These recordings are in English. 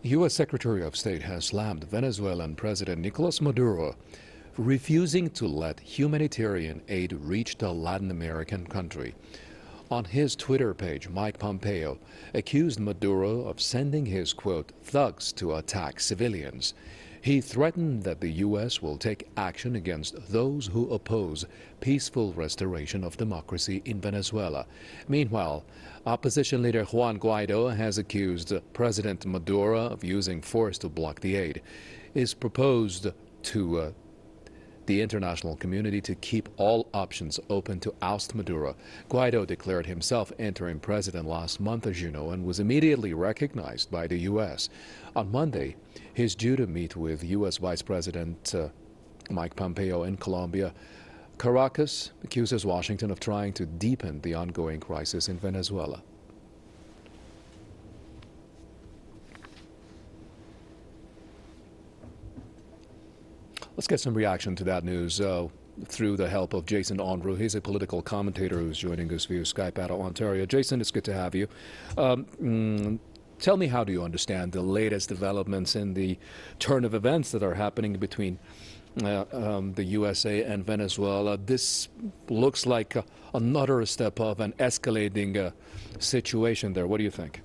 U.S. Secretary of State has slammed Venezuelan President Nicolas Maduro for refusing to let humanitarian aid reach the Latin American country. On his Twitter page, Mike Pompeo accused Maduro of sending his, quote, thugs to attack civilians. He threatened that the U.S. will take action against those who oppose peaceful restoration of democracy in Venezuela. Meanwhile, opposition leader Juan Guaido has accused President Maduro of using force to block the aid. It's proposed to the international community to keep all options open to oust Maduro. Guaido declared himself interim president last month, as you know, and was immediately recognized by the U.S. On Monday, he's due to meet with U.S. Vice President Mike Pompeo in Colombia. Caracas accuses Washington of trying to deepen the ongoing crisis in Venezuela. Let's get some reaction to that news through the help of Jason Onru. He's a political commentator who's joining us via Skype out of Ontario. Jason, it's good to have you. Tell me, how do you understand the latest developments in the turn of events that are happening between the USA and Venezuela? This looks like another step of an escalating situation there. What do you think?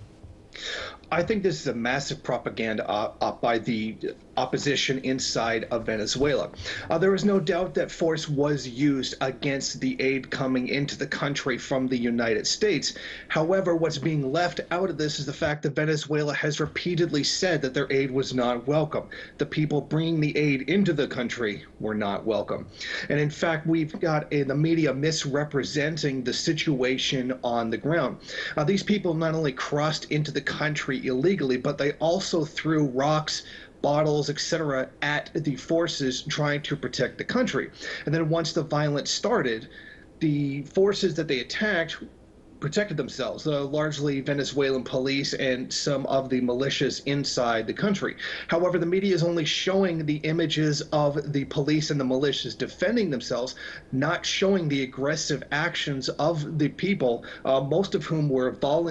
I think this is a massive propaganda op by the opposition inside of Venezuela. There is no doubt that force was used against the aid coming into the country from the United States. However, what's being left out of this is the fact that Venezuela has repeatedly said that their aid was not welcome. The people bringing the aid into the country were not welcome. And in fact, we've got the media misrepresenting the situation on the ground. These people not only crossed into the country illegally, but they also threw rocks, bottles, etc. at the forces trying to protect the country. And then once the violence started, the forces that they attacked protected themselves, largely Venezuelan police and some of the militias inside the country. However, the media is only showing the images of the police and the militias defending themselves, not showing the aggressive actions of the people, most of whom were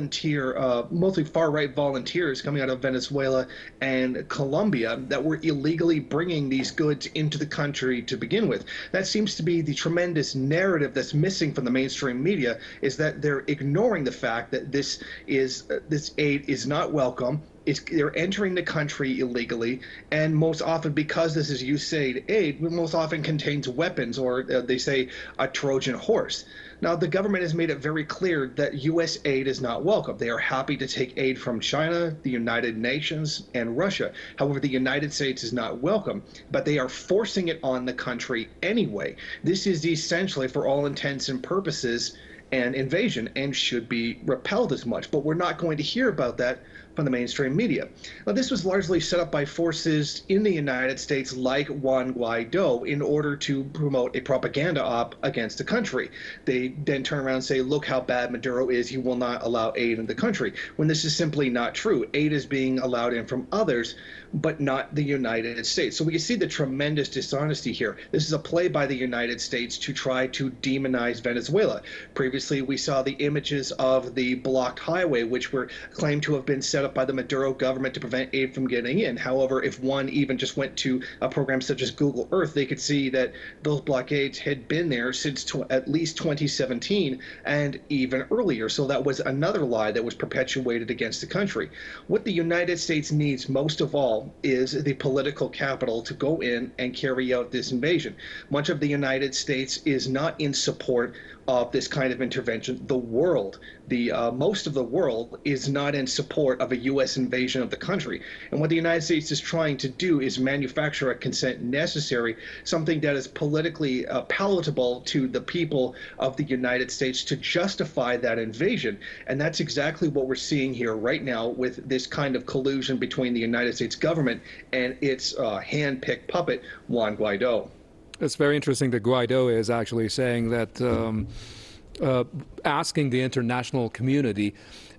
mostly far-right volunteers coming out of Venezuela and Colombia that were illegally bringing these goods into the country to begin with. That seems to be the tremendous narrative that's missing from the mainstream media, is that they're ignoring the fact that this aid is not welcome. They're entering the country illegally, and most often, because this is USAID aid, most often contains weapons, or they say a Trojan horse. Now, the government has made it very clear that U.S. aid is not welcome. They are happy to take aid from China, the United Nations, and Russia. However, the United States is not welcome, but they are forcing it on the country anyway. This is essentially, for all intents and purposes, an invasion and should be repelled as much. But we're not going to hear about that from the mainstream media. Now, this was largely set up by forces in the United States like Juan Guaido in order to promote a propaganda op against the country. They then turn around and say, look how bad Maduro is, he will not allow aid in the country, when this is simply not true. Aid is being allowed in from others, but not the United States. So we can see the tremendous dishonesty here. This is a play by the United States to try to demonize Venezuela. Previously, we saw the images of the blocked highway, which were claimed to have been set up by the Maduro government to prevent aid from getting in. However, if one even just went to a program such as Google Earth, they could see that those blockades had been there since at least 2017 and even earlier. So that was another lie that was perpetuated against the country. What the United States needs most of all is the political capital to go in and carry out this invasion. Much of the United States is not in support of this kind of intervention. The world, most of the world, is not in support of a U.S. invasion of the country. And what the United States is trying to do is manufacture a consent necessary, something that is politically palatable to the people of the United States to justify that invasion. And that's exactly what we're seeing here right now with this kind of collusion between the United States government and its hand-picked puppet, Juan Guaido. It's very interesting that Guaido is actually saying that asking the international community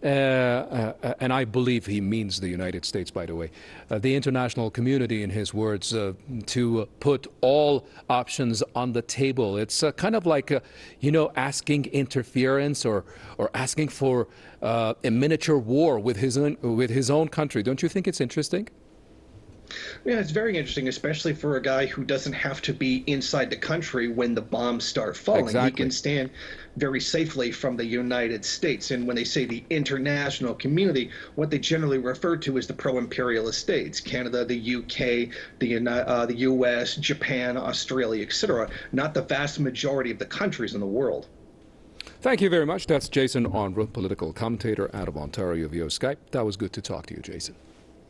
and I believe he means the United States, by the way, the international community, in his words, to put all options on the table. It's kind of like, asking interference or asking for a miniature war with his own country. Don't you think it's interesting? Yeah, it's very interesting, especially for a guy who doesn't have to be inside the country when the bombs start falling. Exactly. He can stand very safely from the United States. And when they say the international community, what they generally refer to is the pro-imperialist states: Canada, the UK, the US, Japan, Australia, etc., not the vast majority of the countries in the world. Thank you very much. That's Jason Unruh, political commentator out of Ontario via Skype. That was good to talk to you, Jason.